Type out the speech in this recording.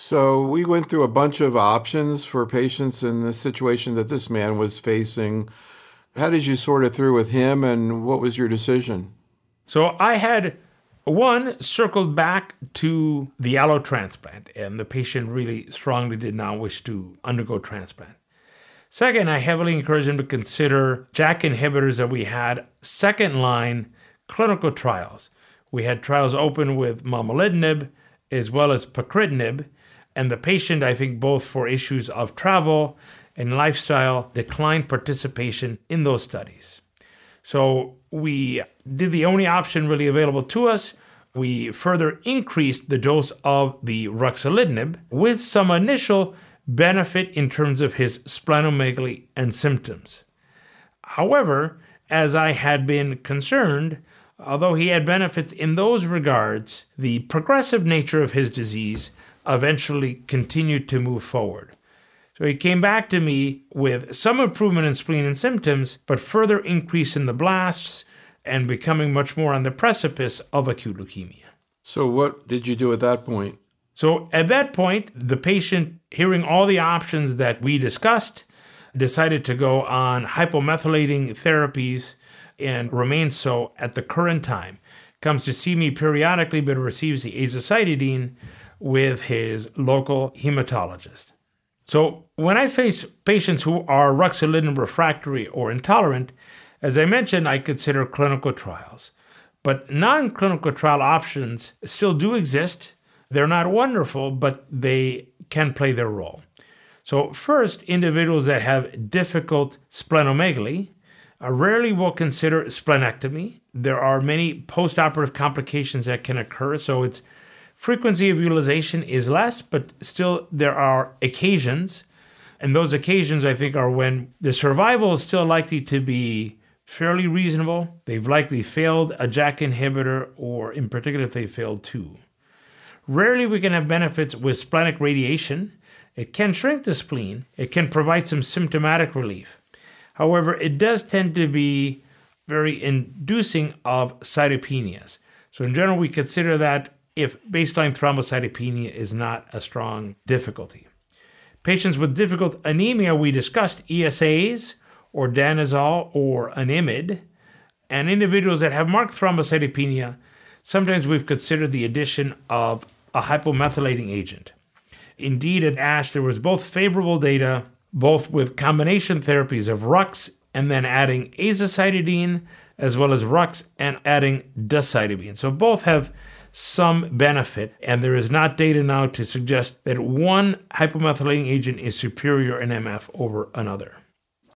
So we went through a bunch of options for patients in the situation that this man was facing. How did you sort it through with him, and what was your decision? So I had, one, circled back to the allo transplant, and the patient really strongly did not wish to undergo transplant. Second, I heavily encouraged him to consider JAK inhibitors that we had second-line clinical trials. We had trials open with momelotinib as well as pacritinib, and the patient, I think both for issues of travel and lifestyle, declined participation in those studies. So we did the only option really available to us. We further increased the dose of the ruxolitinib with some initial benefit in terms of his splenomegaly and symptoms. However, as I had been concerned, although he had benefits in those regards, the progressive nature of his disease eventually continued to move forward. So he came back to me with some improvement in spleen and symptoms, but further increase in the blasts and becoming much more on the precipice of acute leukemia. So what did you do at that point? So at that point, the patient, hearing all the options that we discussed, decided to go on hypomethylating therapies and remains so at the current time. Comes to see me periodically, but receives the azacitidine with his local hematologist. So when I face patients who are ruxolitinib refractory or intolerant, as I mentioned, I consider clinical trials. But non-clinical trial options still do exist. They're not wonderful, but they can play their role. So first, individuals that have difficult splenomegaly rarely will consider splenectomy. There are many postoperative complications that can occur, so its frequency of utilization is less, but still there are occasions. And those occasions, I think, are when the survival is still likely to be fairly reasonable. They've likely failed a JAK inhibitor, or in particular, if they failed two. Rarely we can have benefits with splenic radiation. It can shrink the spleen. It can provide some symptomatic relief. However, it does tend to be very inducing of cytopenias. So in general, we consider that if baseline thrombocytopenia is not a strong difficulty. Patients with difficult anemia, we discussed ESAs or danazol or an IMiD. And individuals that have marked thrombocytopenia, sometimes we've considered the addition of a hypomethylating agent. Indeed, at ASH, there was both favorable data, both with combination therapies of Rux and then adding azacitidine, as well as Rux and adding decitabine. So both have some benefit, and there is not data now to suggest that one hypomethylating agent is superior in MF over another.